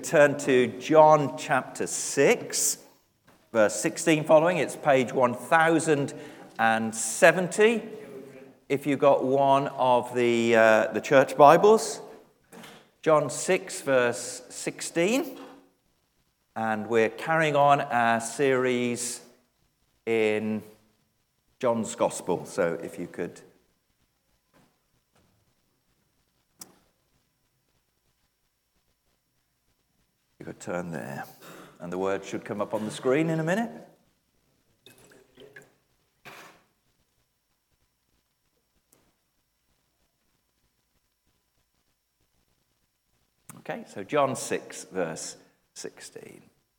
turn to John chapter 6, verse 16 following. It's page 1070. If you've got one of the church Bibles, John 6, verse 16. And we're carrying on our series in John's Gospel. So if you could... You could turn there, and the word should come up on the screen in a minute. Okay, so John 6, verse 16.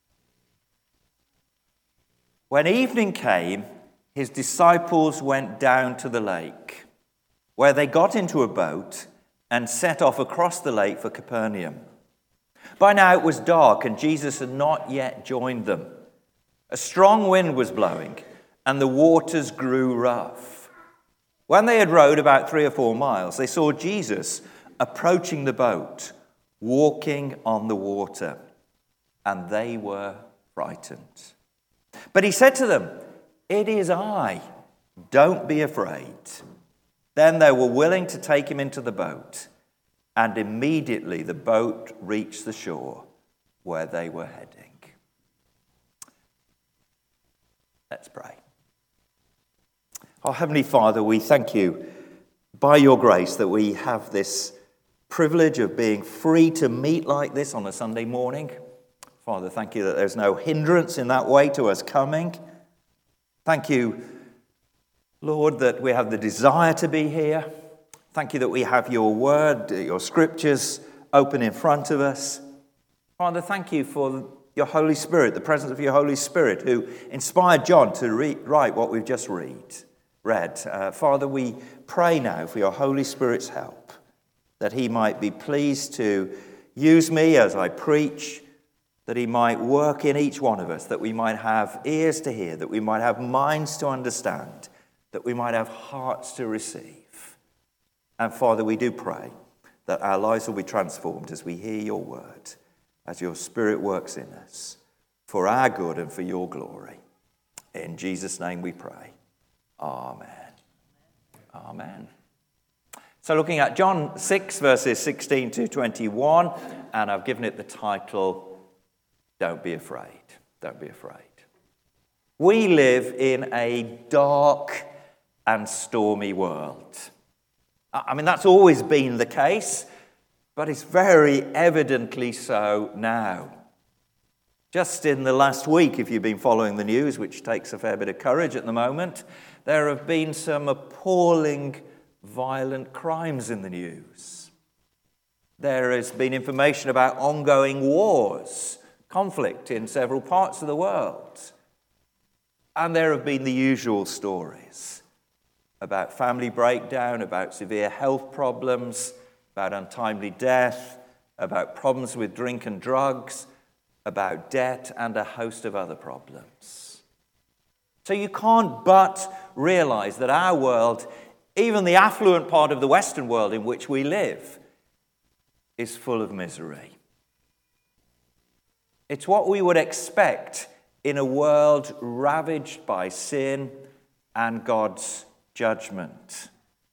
When evening came, his disciples went down to the lake, where they got into a boat and set off across the lake for Capernaum. By now it was dark, and Jesus had not yet joined them. A strong wind was blowing, and the waters grew rough. When they had rowed about 3 or 4 miles, they saw Jesus approaching the boat, walking on the water, and they were frightened. But he said to them, "It is I, don't be afraid." Then they were willing to take him into the boat, and immediately the boat reached the shore where they were heading. Let's pray. Our Heavenly Father, we thank you by your grace that we have this privilege of being free to meet like this on a Sunday morning. Father, thank you that there's no hindrance in that way to us coming. Thank you, Lord, that we have the desire to be here. Thank you that we have your word, your scriptures open in front of us. Father, thank you for your Holy Spirit, the presence of your Holy Spirit who inspired John to write what we've just read. Father, we pray now for your Holy Spirit's help, that he might be pleased to use me as I preach, that he might work in each one of us, that we might have ears to hear, that we might have minds to understand, that we might have hearts to receive. And Father, we do pray that our lives will be transformed as we hear your word, as your Spirit works in us, for our good and for your glory. In Jesus' name we pray. Amen. Amen. So looking at John 6, verses 16 to 21, and I've given it the title, Don't Be Afraid. Don't be afraid. We live in a dark and stormy world. I mean, that's always been the case, but it's very evidently so now. Just in the last week, if you've been following the news, which takes a fair bit of courage at the moment, there have been some appalling violent crimes in the news. There has been information about ongoing wars, conflict in several parts of the world. And there have been the usual stories about family breakdown, about severe health problems, about untimely death, about problems with drink and drugs, about debt, and a host of other problems. So you can't but realize that our world, even the affluent part of the Western world in which we live, is full of misery. It's what we would expect in a world ravaged by sin and God's judgment.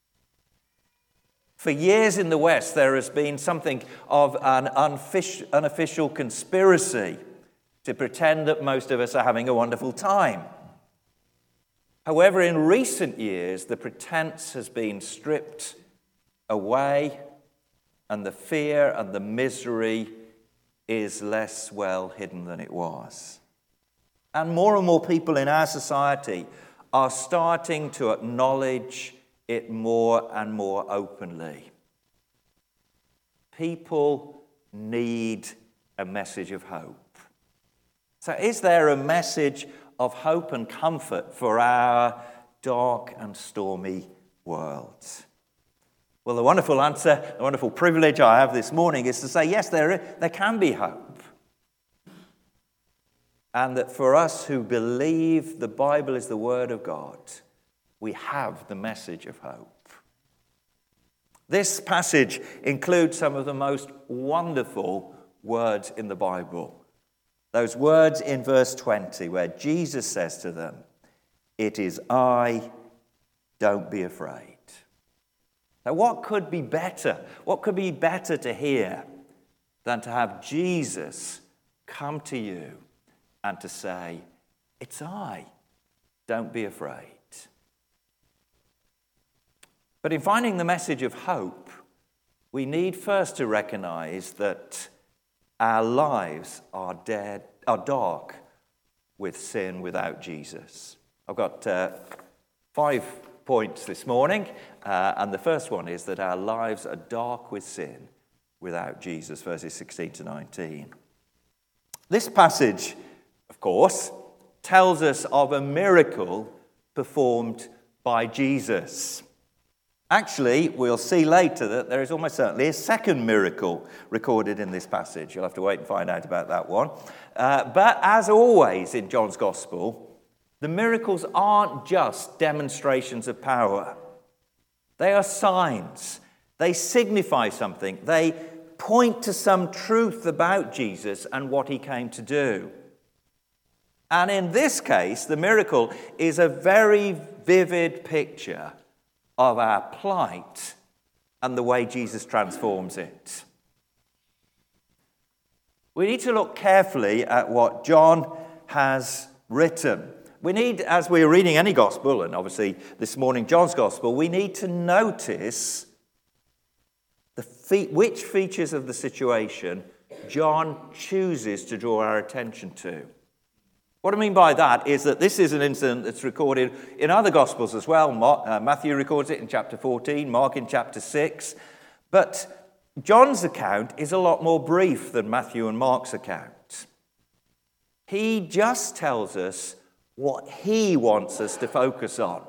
For years in the West, there has been something of an unofficial conspiracy to pretend that most of us are having a wonderful time. However, in recent years, the pretense has been stripped away, and the fear and the misery is less well hidden than it was. And more people in our society are starting to acknowledge it more and more openly. People need a message of hope. So is there a message of hope and comfort for our dark and stormy world? Well, the wonderful answer, the wonderful privilege I have this morning is to say, yes, there can be hope. And that for us who believe the Bible is the Word of God, we have the message of hope. This passage includes some of the most wonderful words in the Bible. Those words in verse 20 where Jesus says to them, "It is I, don't be afraid." Now what could be better? What could be better to hear than to have Jesus come to you and to say, "It's I, don't be afraid." But in finding the message of hope, we need first to recognize that our lives are dark with sin without Jesus. I've got 5 points this morning, and the first one is that our lives are dark with sin without Jesus, verses 16 to 19. This passage, of course, tells us of a miracle performed by Jesus. Actually, we'll see later that there is almost certainly a second miracle recorded in this passage. You'll have to wait and find out about that one. But as always in John's Gospel, the miracles aren't just demonstrations of power. They are signs. They signify something. They point to some truth about Jesus and what he came to do. And in this case, the miracle is a very vivid picture of our plight and the way Jesus transforms it. We need to look carefully at what John has written. We need, as we're reading any gospel, and obviously this morning John's gospel, we need to notice which features of the situation John chooses to draw our attention to. What I mean by that is that this is an incident that's recorded in other Gospels as well. Matthew records it in chapter 14, Mark in chapter 6. But John's account is a lot more brief than Matthew and Mark's account. He just tells us what he wants us to focus on.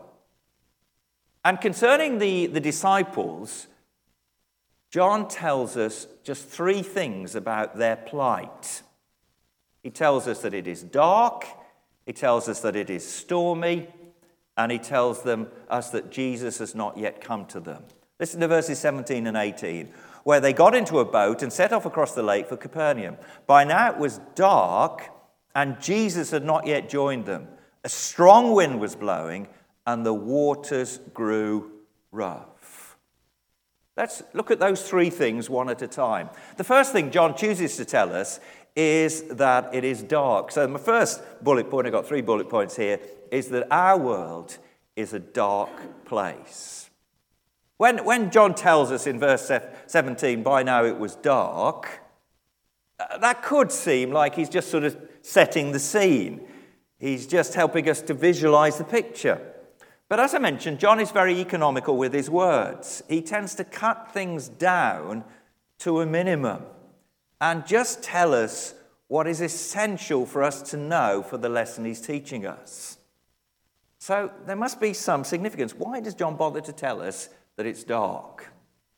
And concerning the disciples, John tells us just 3 things about their plight. He tells us that it is dark, he tells us that it is stormy, and he tells us that Jesus has not yet come to them. Listen to verses 17 and 18, where they got into a boat and set off across the lake for Capernaum. By now it was dark, and Jesus had not yet joined them. A strong wind was blowing, and the waters grew rough. Let's look at those 3 things one at a time. The first thing John chooses to tell us is that it is dark. So my first bullet point, I've got 3 bullet points here, is that our world is a dark place. When John tells us in verse 17, by now it was dark, that could seem like he's just sort of setting the scene. He's just helping us to visualize the picture. But as I mentioned, John is very economical with his words. He tends to cut things down to a minimum and just tell us what is essential for us to know for the lesson he's teaching us. So there must be some significance. Why does John bother to tell us that it's dark?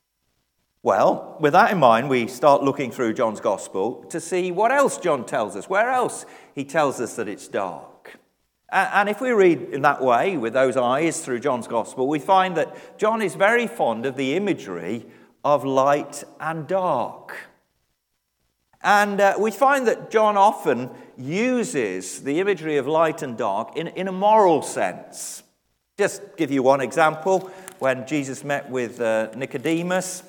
Well, with that in mind, we start looking through John's Gospel to see what else John tells us, where else he tells us that it's dark. And if we read in that way, with those eyes through John's Gospel, we find that John is very fond of the imagery of light and dark. And we find that John often uses the imagery of light and dark in a moral sense. Just give you one example. When Jesus met with Nicodemus,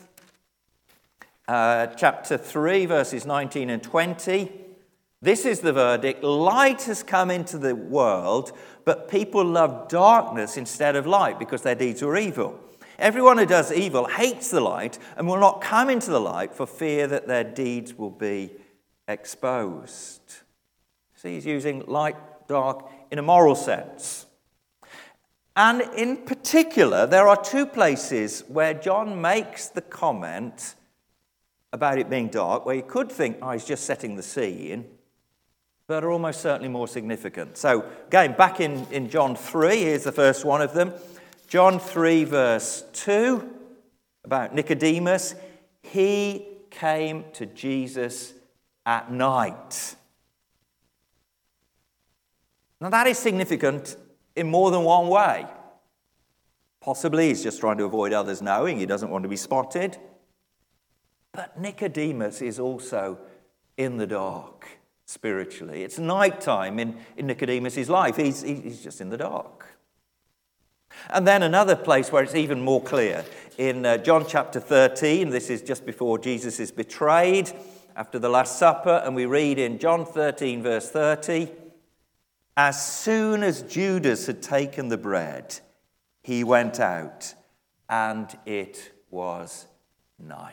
chapter 3, verses 19 and 20, this is the verdict: light has come into the world, but people love darkness instead of light because their deeds were evil. Everyone who does evil hates the light and will not come into the light for fear that their deeds will be exposed. So he's using light, dark in a moral sense. And in particular, there are 2 places where John makes the comment about it being dark, where you could think, he's just setting the scene, but are almost certainly more significant. So going back in John 3, here's the first one of them. John 3, verse 2, about Nicodemus. He came to Jesus at night. Now that is significant in more than one way. Possibly he's just trying to avoid others knowing. He doesn't want to be spotted. But Nicodemus is also in the dark spiritually. It's nighttime in Nicodemus' life. He's just in the dark. And then another place where it's even more clear, in John chapter 13, this is just before Jesus is betrayed after the Last Supper, and we read in John 13, verse 30, as soon as Judas had taken the bread, he went out, and it was night.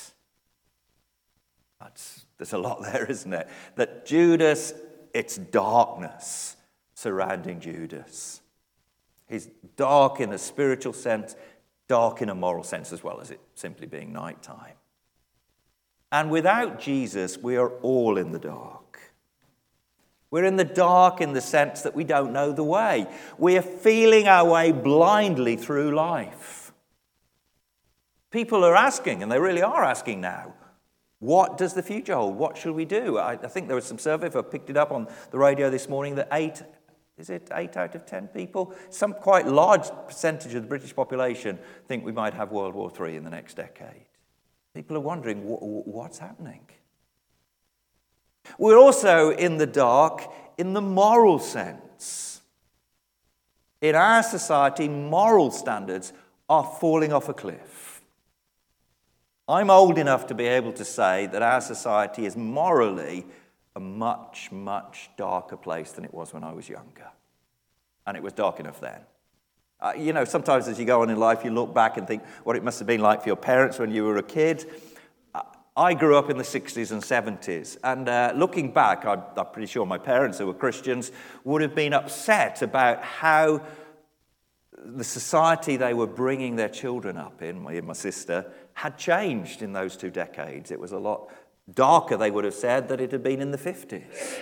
There's a lot there, isn't it? That Judas, it's darkness surrounding Judas. He's dark in a spiritual sense, dark in a moral sense, as well as it simply being nighttime. And without Jesus, we are all in the dark. We're in the dark in the sense that we don't know the way. We are feeling our way blindly through life. People are asking, and they really are asking now, what does the future hold? What should we do? I think there was some survey, if I picked it up on the radio this morning, that 8 out of 10 people, some quite large percentage of the British population think we might have World War III in the next decade. People are wondering, what's happening? We're also in the dark in the moral sense. In our society, moral standards are falling off a cliff. I'm old enough to be able to say that our society is morally a much, much darker place than it was when I was younger. And it was dark enough then. Sometimes as you go on in life, you look back and think what it must have been like for your parents when you were a kid. I grew up in the 60s and 70s. And looking back, I'm pretty sure my parents, who were Christians, would have been upset about how the society they were bringing their children up in, me and my sister, had changed in those 2 decades. It was a lot darker, they would have said, than it had been in the 50s.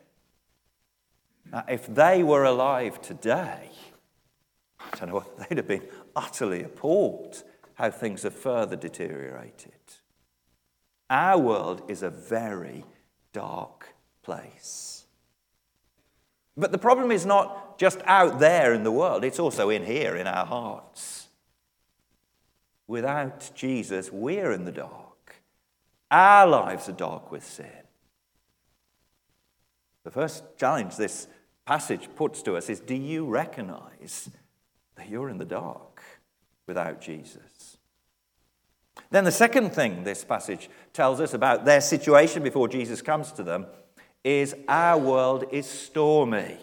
Now, if they were alive today, I don't know, they'd have been utterly appalled how things have further deteriorated. Our world is a very dark place. But the problem is not just out there in the world, it's also in here, in our hearts. Without Jesus, we're in the dark. Our lives are dark with sin. The first challenge this passage puts to us is, do you recognize that you're in the dark without Jesus? Then the second thing this passage tells us about their situation before Jesus comes to them is our world is stormy.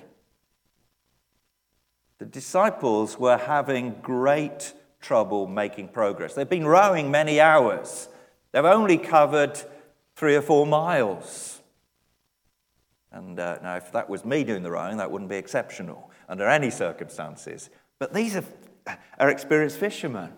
The disciples were having great trouble making progress. They've been rowing many hours. They've only covered 3 or 4 miles. And now, if that was me doing the rowing, that wouldn't be exceptional under any circumstances. But these are experienced fishermen.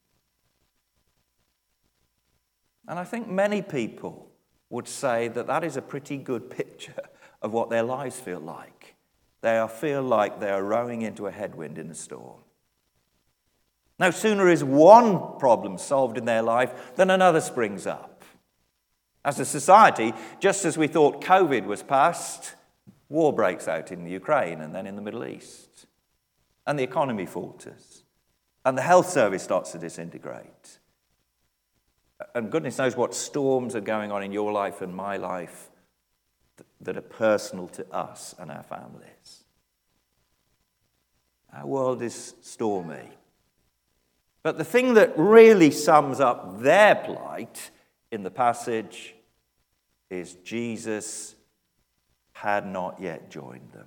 And I think many people would say that that is a pretty good picture of what their lives feel like. They feel like they are rowing into a headwind in a storm. No sooner is one problem solved in their life than another springs up. As a society, just as we thought COVID was past, war breaks out in the Ukraine and then in the Middle East. And the economy falters. And the health service starts to disintegrate. And goodness knows what storms are going on in your life and my life that are personal to us and our families. Our world is stormy. But the thing that really sums up their plight in the passage is Jesus had not yet joined them.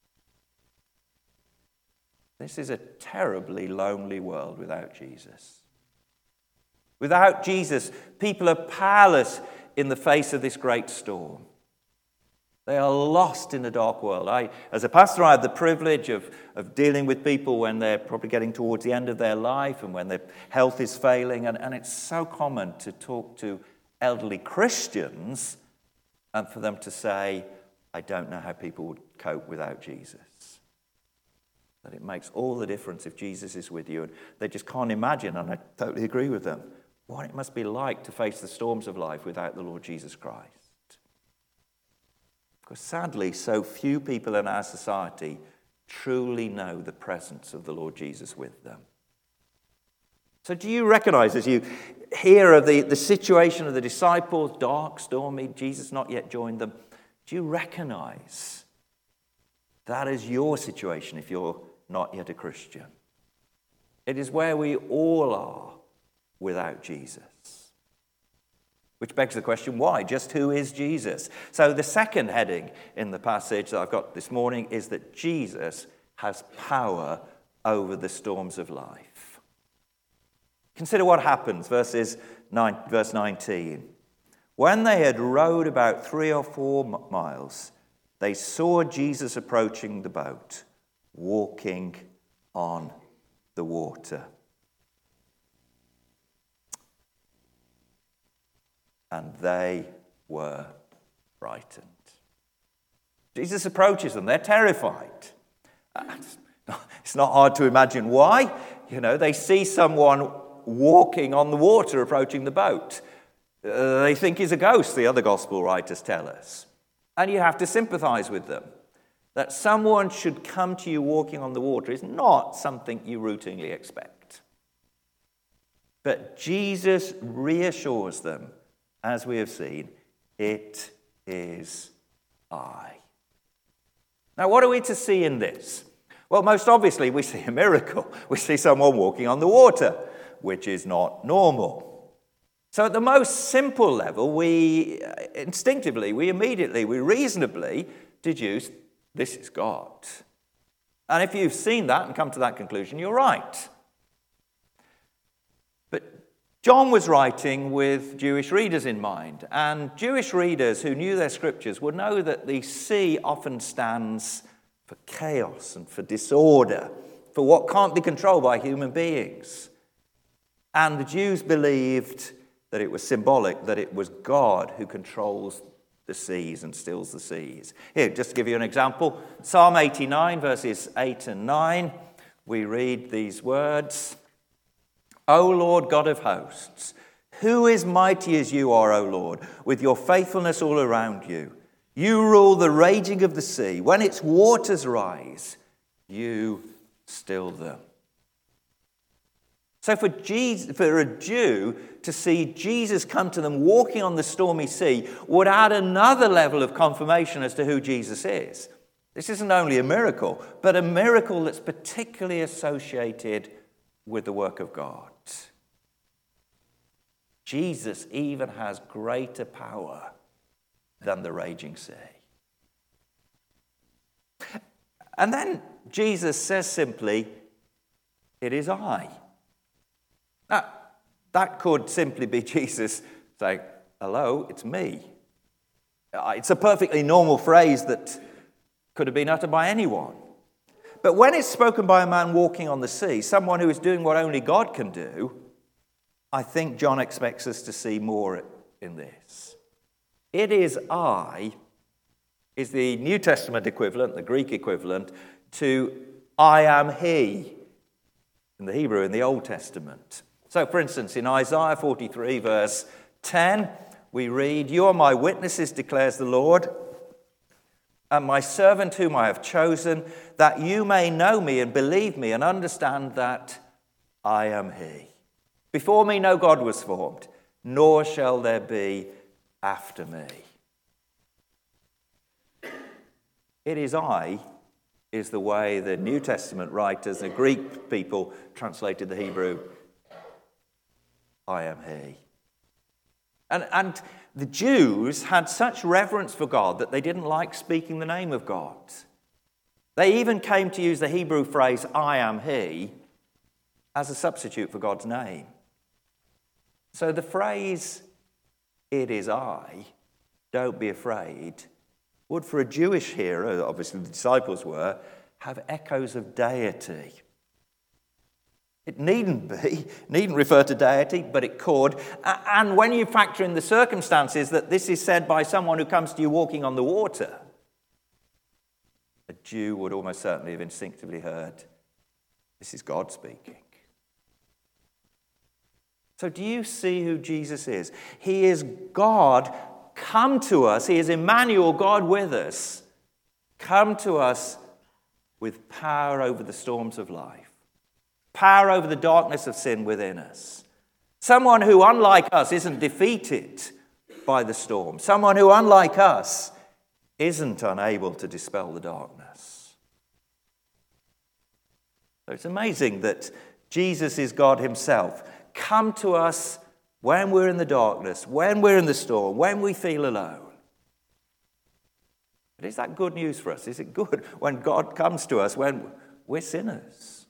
This is a terribly lonely world without Jesus. Without Jesus, people are powerless in the face of this great storm. They are lost in a dark world. As a pastor, I have the privilege of dealing with people when they're probably getting towards the end of their life and when their health is failing. And it's so common to talk to elderly Christians and for them to say, I don't know how people would cope without Jesus. That it makes all the difference if Jesus is with you. And they just can't imagine, and I totally agree with them, what it must be like to face the storms of life without the Lord Jesus Christ. Because sadly, so few people in our society truly know the presence of the Lord Jesus with them. So do you recognize as you hear of the situation of the disciples, dark, stormy, Jesus not yet joined them, do you recognize that is your situation if you're not yet a Christian? It is where we all are without Jesus. Which begs the question, why? Just who is Jesus? So the second heading in the passage that I've got this morning is that Jesus has power over the storms of life. Consider what happens, verse 19. When they had rowed about 3 or 4 miles, they saw Jesus approaching the boat, walking on the water. And they were frightened. Jesus approaches them. They're terrified. It's not hard to imagine why. They see someone walking on the water approaching the boat. They think he's a ghost, the other gospel writers tell us. And you have to sympathize with them. That someone should come to you walking on the water is not something you routinely expect. But Jesus reassures them, as we have seen, it is I. Now, what are we to see in this? Well, most obviously, we see a miracle. We see someone walking on the water, which is not normal. So at the most simple level, we instinctively, we reasonably deduce this is God. And if you've seen that and come to that conclusion, you're right. But John was writing with Jewish readers in mind, and Jewish readers who knew their scriptures would know that the sea often stands for chaos and for disorder, for what can't be controlled by human beings. And the Jews believed that it was symbolic, that it was God who controls the seas and stills the seas. Here, just to give you an example, Psalm 89, verses 8 and 9, we read these words, O Lord God of hosts, who is mighty as you are, O Lord, with your faithfulness all around you? You rule the raging of the sea. When its waters rise, you still them. So for a Jew to see Jesus come to them walking on the stormy sea would add another level of confirmation as to who Jesus is. This isn't only a miracle, but a miracle that's particularly associated with the work of God. Jesus even has greater power than the raging sea. And then Jesus says simply, it is I. Now, that could simply be Jesus saying, hello, it's me. It's a perfectly normal phrase that could have been uttered by anyone. But when it's spoken by a man walking on the sea, someone who is doing what only God can do, I think John expects us to see more in this. It is I is the New Testament equivalent, the Greek equivalent, to I am he in the Hebrew, in the Old Testament. So, for instance, in Isaiah 43, verse 10, we read, You are my witnesses, declares the Lord, and my servant whom I have chosen, that you may know me and believe me and understand that I am he. Before me no God was formed, nor shall there be after me. It is I is the way the New Testament writers, the Greek people, translated the Hebrew, I am he. And the Jews had such reverence for God that they didn't like speaking the name of God. They even came to use the Hebrew phrase, I am he, as a substitute for God's name. So the phrase, it is I, don't be afraid, would for a Jewish hearer, obviously the disciples were, have echoes of deity. It needn't refer to deity, but it could. And when you factor in the circumstances that this is said by someone who comes to you walking on the water, a Jew would almost certainly have instinctively heard, this is God speaking. So do you see who Jesus is? He is God come to us. He is Emmanuel, God with us. Come to us with power over the storms of life. Power over the darkness of sin within us. Someone who, unlike us, isn't defeated by the storm. Someone who, unlike us, isn't unable to dispel the darkness. So it's amazing that Jesus is God himself. Come to us when we're in the darkness, when we're in the storm, when we feel alone. But is that good news for us? Is it good when God comes to us when we're sinners?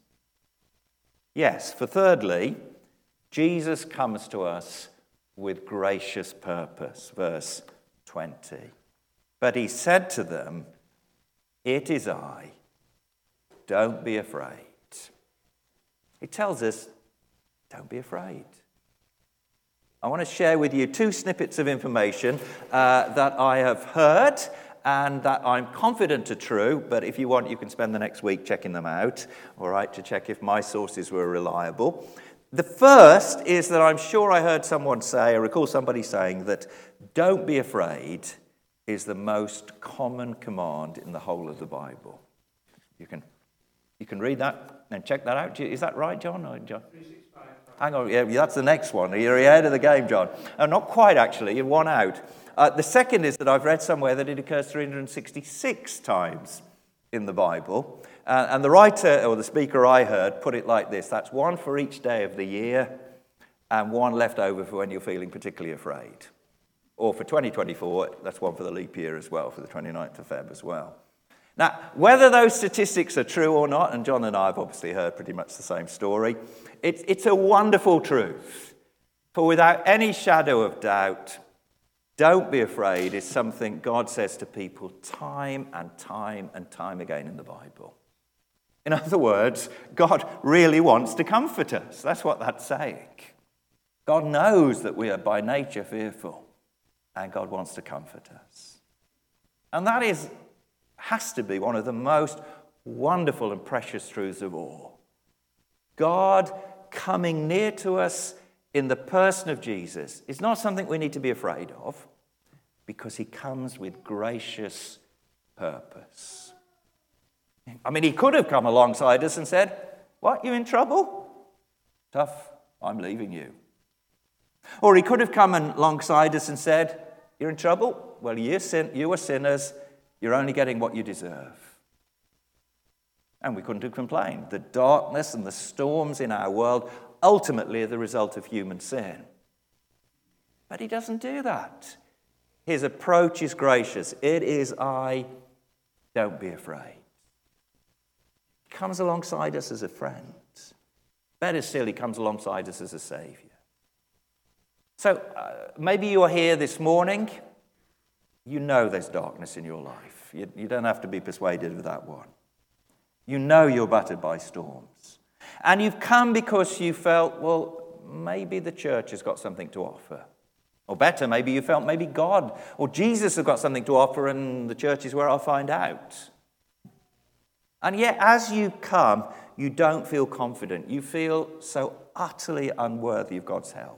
Yes, for thirdly, Jesus comes to us with gracious purpose. Verse 20. But he said to them, "It is I. Don't be afraid." He tells us, don't be afraid. I want to share with you two snippets of information that I have heard and that I'm confident are true, but if you want, you can spend the next week checking them out, all right, to check if my sources were reliable. The first is that I'm sure I heard someone say, I recall somebody saying that don't be afraid is the most common command in the whole of the Bible. You can read that and check that out. Is that right, John? Hang on, yeah, that's the next one. You're ahead of the game, John. Not quite, actually. You're one out. The second is that I've read somewhere that it occurs 366 times in the Bible. And the writer, or the speaker I heard, put it like this. That's one for each day of the year and one left over for when you're feeling particularly afraid. Or for 2024, that's one for the leap year as well, for the 29th of Feb as well. Now, whether those statistics are true or not, and John and I have obviously heard pretty much the same story, it's a wonderful truth. For without any shadow of doubt, don't be afraid is something God says to people time and time and time again in the Bible. In other words, God really wants to comfort us. That's what that's saying. God knows that we are by nature fearful, and God wants to comfort us. And that has to be one of the most wonderful and precious truths of all. God coming near to us in the person of Jesus is not something we need to be afraid of, because he comes with gracious purpose. I mean, he could have come alongside us and said, "What, you in trouble? Tough, I'm leaving you." Or he could have come alongside us and said, "You're in trouble? Well, you are sinners. You're only getting what you deserve." And we couldn't have complained. The darkness and the storms in our world ultimately are the result of human sin. But he doesn't do that. His approach is gracious. It is I, don't be afraid. He comes alongside us as a friend. Better still, he comes alongside us as a Savior. So maybe you are here this morning. You know there's darkness in your life. You don't have to be persuaded of that one. You know you're battered by storms. And you've come because you felt, well, maybe the church has got something to offer. Or better, maybe you felt maybe God or Jesus have got something to offer and the church is where I'll find out. And yet, as you come, you don't feel confident. You feel so utterly unworthy of God's help.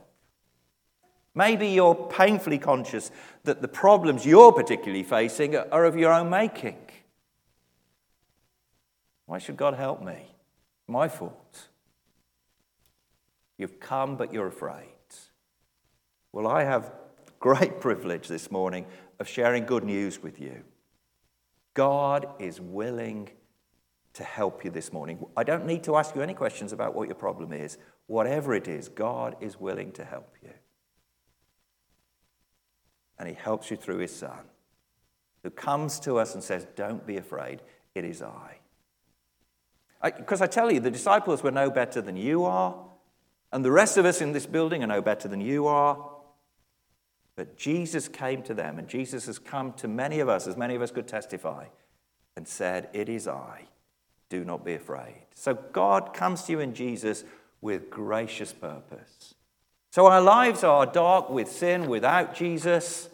Maybe you're painfully conscious that the problems you're particularly facing are of your own making. Why should God help me? My fault. You've come, but you're afraid. Well, I have great privilege this morning of sharing good news with you. God is willing to help you this morning. I don't need to ask you any questions about what your problem is. Whatever it is, God is willing to help you. And he helps you through his Son, who comes to us and says, "Don't be afraid, it is I." Because I tell you, the disciples were no better than you are, and the rest of us in this building are no better than you are. But Jesus came to them, and Jesus has come to many of us, as many of us could testify, and said, "It is I, do not be afraid." So God comes to you in Jesus with gracious purpose. So our lives are dark with sin without Jesus.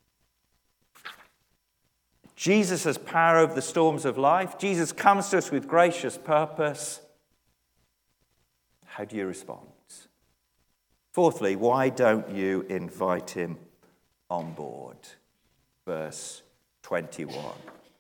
Jesus has power over the storms of life. Jesus comes to us with gracious purpose. How do you respond? Fourthly, why don't you invite him on board? Verse 21.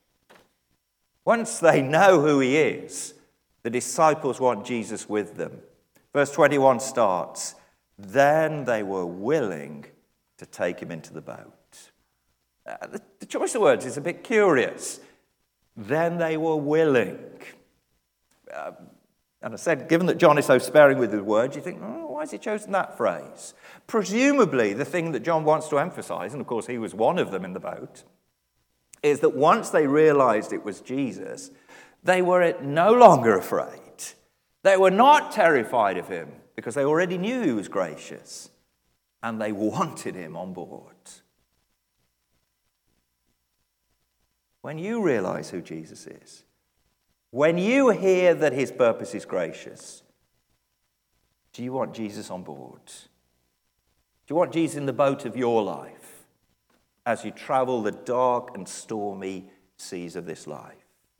Once they know who he is, the disciples want Jesus with them. Verse 21 starts, then they were willing to take him into the boat. The choice of words is a bit curious. Then they were willing. And I said, given that John is so sparing with his words, you think, why has he chosen that phrase? Presumably, the thing that John wants to emphasize, and of course he was one of them in the boat, is that once they realized it was Jesus, they were no longer afraid. They were not terrified of him because they already knew he was gracious, and they wanted him on board. When you realize who Jesus is, when you hear that his purpose is gracious, do you want Jesus on board? Do you want Jesus in the boat of your life as you travel the dark and stormy seas of this life?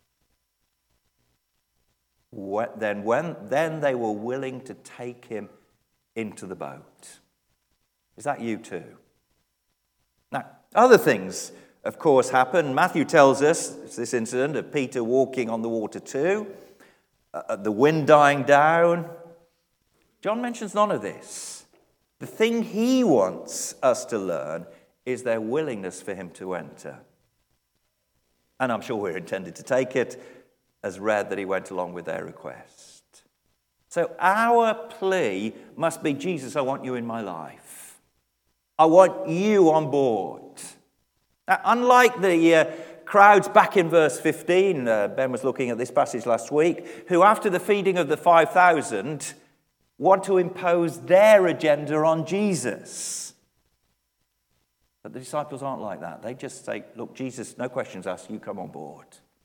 Then they were willing to take him into the boat. Is that you too? Now, other things, of course, happen. Matthew tells us, it's this incident of Peter walking on the water too, the wind dying down. John mentions none of this. The thing he wants us to learn is their willingness for him to enter. And I'm sure we're intended to take it as read that he went along with their request. So our plea must be, Jesus, I want you in my life. I want you on board. Now, unlike the crowds back in verse 15, Ben was looking at this passage last week, who after the feeding of the 5,000 want to impose their agenda on Jesus. But the disciples aren't like that. They just say, look, Jesus, no questions asked, you come on board.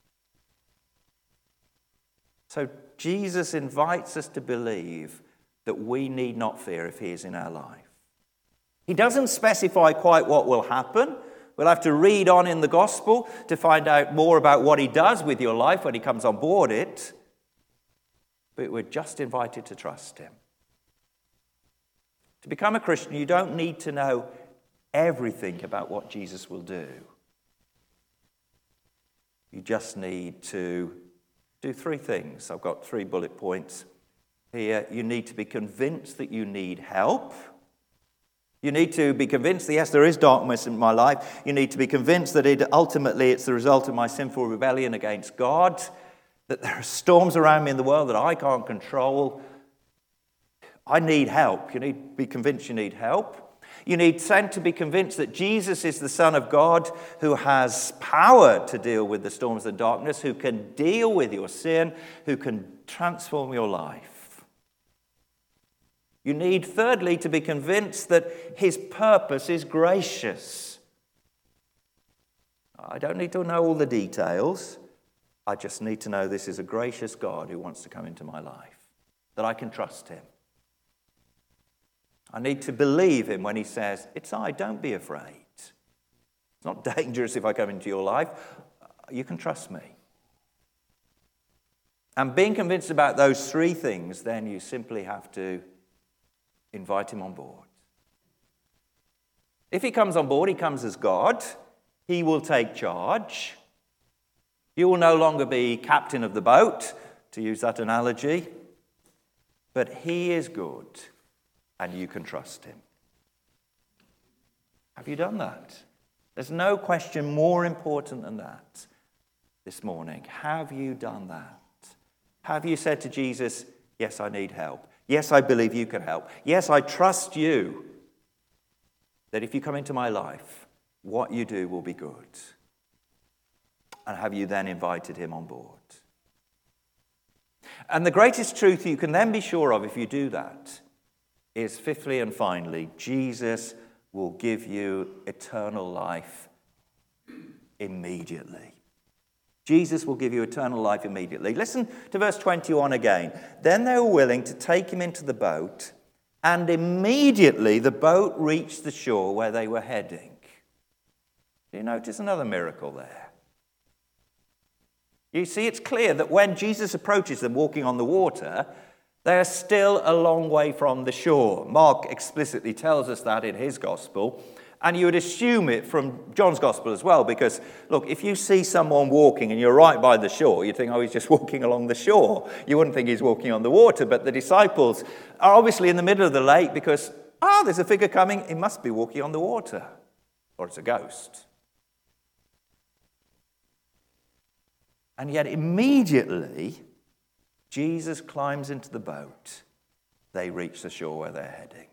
So Jesus invites us to believe that we need not fear if he is in our life. He doesn't specify quite what will happen. We'll have to read on in the gospel to find out more about what he does with your life when he comes on board it. But we're just invited to trust him. To become a Christian, you don't need to know everything about what Jesus will do. You just need to do three things. I've got 3 bullet points here. You need to be convinced that you need help. You need to be convinced that, yes, there is darkness in my life. You need to be convinced that ultimately it's the result of my sinful rebellion against God, that there are storms around me in the world that I can't control. I need help. You need to be convinced you need help. You need to be convinced that Jesus is the Son of God who has power to deal with the storms of darkness, who can deal with your sin, who can transform your life. You need, thirdly, to be convinced that his purpose is gracious. I don't need to know all the details. I just need to know this is a gracious God who wants to come into my life, that I can trust him. I need to believe him when he says, it's I, don't be afraid. It's not dangerous if I come into your life. You can trust me. And being convinced about those 3 things, then you simply have to invite him on board. If he comes on board, he comes as God. He will take charge. You will no longer be captain of the boat, to use that analogy. But he is good. And you can trust him. Have you done that? There's no question more important than that this morning. Have you done that? Have you said to Jesus, yes, I need help. Yes, I believe you can help. Yes, I trust you that if you come into my life, what you do will be good. And have you then invited him on board? And the greatest truth you can then be sure of if you do that is, fifthly and finally, Jesus will give you eternal life immediately. Jesus will give you eternal life immediately. Listen to verse 21 again. Then they were willing to take him into the boat, and immediately the boat reached the shore where they were heading. Do you notice another miracle there? You see, it's clear that when Jesus approaches them walking on the water, they are still a long way from the shore. Mark explicitly tells us that in his gospel. And you would assume it from John's gospel as well, because, look, if you see someone walking and you're right by the shore, you'd think, oh, he's just walking along the shore. You wouldn't think he's walking on the water. But the disciples are obviously in the middle of the lake because there's a figure coming. It must be walking on the water. Or it's a ghost. And yet immediately, Jesus climbs into the boat. They reach the shore where they're heading.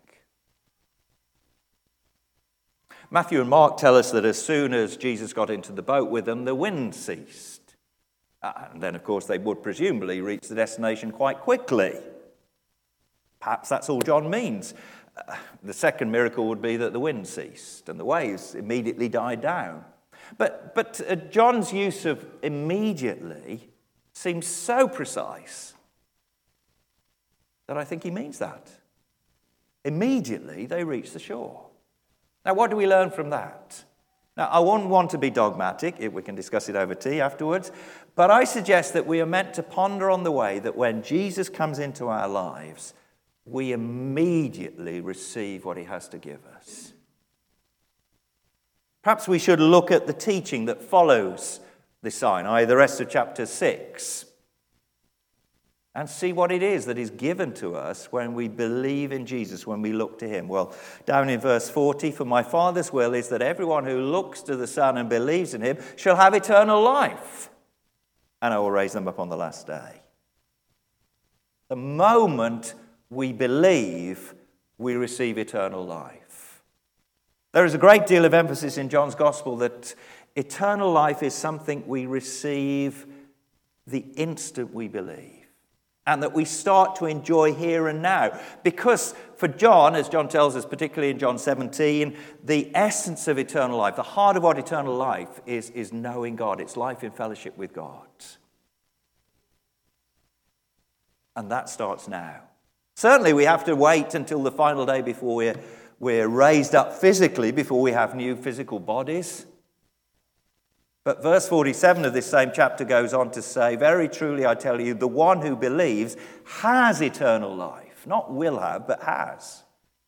Matthew and Mark tell us that as soon as Jesus got into the boat with them, the wind ceased. And then, of course, they would presumably reach the destination quite quickly. Perhaps that's all John means. The second miracle would be that the wind ceased and the waves immediately died down. But John's use of immediately seems so precise that I think he means that. Immediately they reach the shore. Now, what do we learn from that? Now, I wouldn't want to be dogmatic. We can discuss it over tea afterwards. But I suggest that we are meant to ponder on the way that when Jesus comes into our lives, we immediately receive what he has to give us. Perhaps we should look at the teaching that follows this sign, i.e. the rest of chapter 6, and see what it is that is given to us when we believe in Jesus, when we look to him. Well, down in verse 40, for my Father's will is that everyone who looks to the Son and believes in him shall have eternal life, and I will raise them up on the last day. The moment we believe, we receive eternal life. There is a great deal of emphasis in John's Gospel that eternal life is something we receive the instant we believe, and that we start to enjoy here and now. Because for John, as John tells us, particularly in John 17, the essence of eternal life, the heart of what eternal life is knowing God. It's life in fellowship with God. And that starts now. Certainly we have to wait until the final day before we're raised up physically, before we have new physical bodies. But verse 47 of this same chapter goes on to say, very truly I tell you, the one who believes has eternal life. Not will have, but has.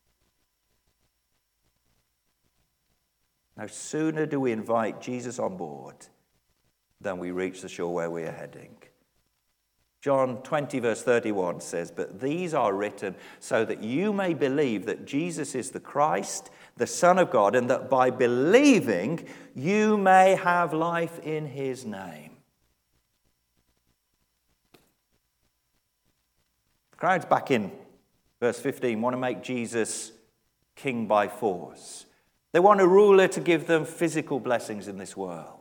No sooner do we invite Jesus on board than we reach the shore where we are heading. John 20 verse 31 says, but these are written so that you may believe that Jesus is the Christ, the Son of God, and that by believing you may have life in his name. The crowds back in verse 15 want to make Jesus king by force. They want a ruler to give them physical blessings in this world.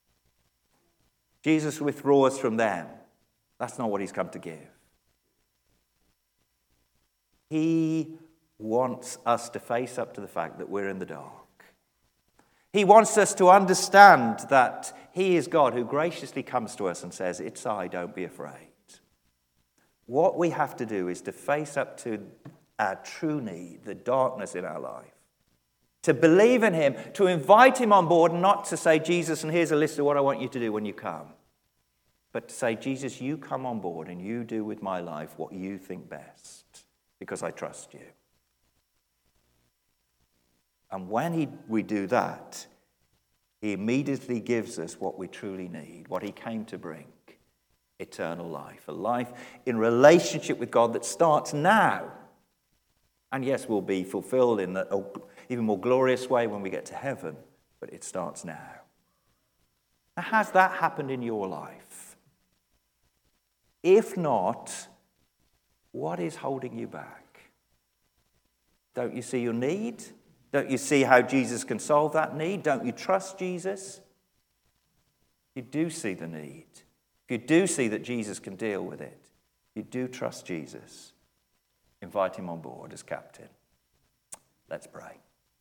Jesus withdraws from them. That's not what he's come to give. He wants us to face up to the fact that we're in the dark. He wants us to understand that he is God who graciously comes to us and says, it's I, don't be afraid. What we have to do is to face up to our true need, the darkness in our life, to believe in him, to invite him on board, and not to say, Jesus, and here's a list of what I want you to do when you come. But to say, Jesus, you come on board and you do with my life what you think best, because I trust you. And when we do that, he immediately gives us what we truly need, what he came to bring, eternal life, a life in relationship with God that starts now. And yes, will be fulfilled in an even more glorious way when we get to heaven, but it starts now. Now, has that happened in your life? If not, what is holding you back? Don't you see your need? Don't you see how Jesus can solve that need? Don't you trust Jesus? You do see the need. If you do see that Jesus can deal with it, you do trust Jesus. Invite him on board as captain. Let's pray.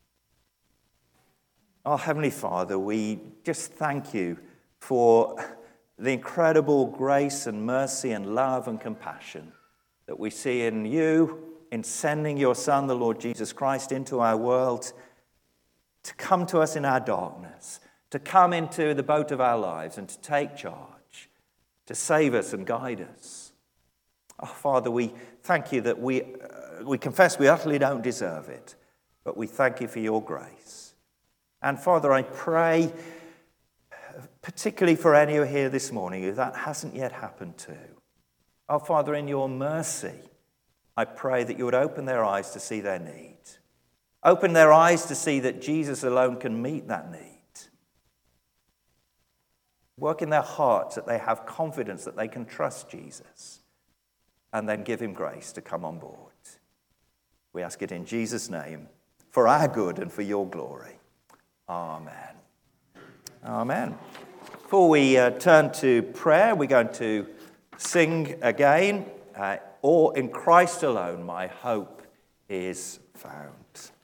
Our Heavenly Father, we just thank you for the incredible grace and mercy and love and compassion that we see in you, in sending your Son, the Lord Jesus Christ, into our world to come to us in our darkness, to come into the boat of our lives and to take charge, to save us and guide us. Oh, Father, we thank you that we confess we utterly don't deserve it, but we thank you for your grace. And Father, I pray particularly for any who are here this morning who that hasn't yet happened to. Oh, Father, in your mercy, I pray that you would open their eyes to see their need. Open their eyes to see that Jesus alone can meet that need. Work in their hearts that they have confidence that they can trust Jesus. And then give him grace to come on board. We ask it in Jesus' name, for our good and for your glory. Amen. Amen. Before we turn to prayer, we're going to sing again, Or in Christ alone my hope is found.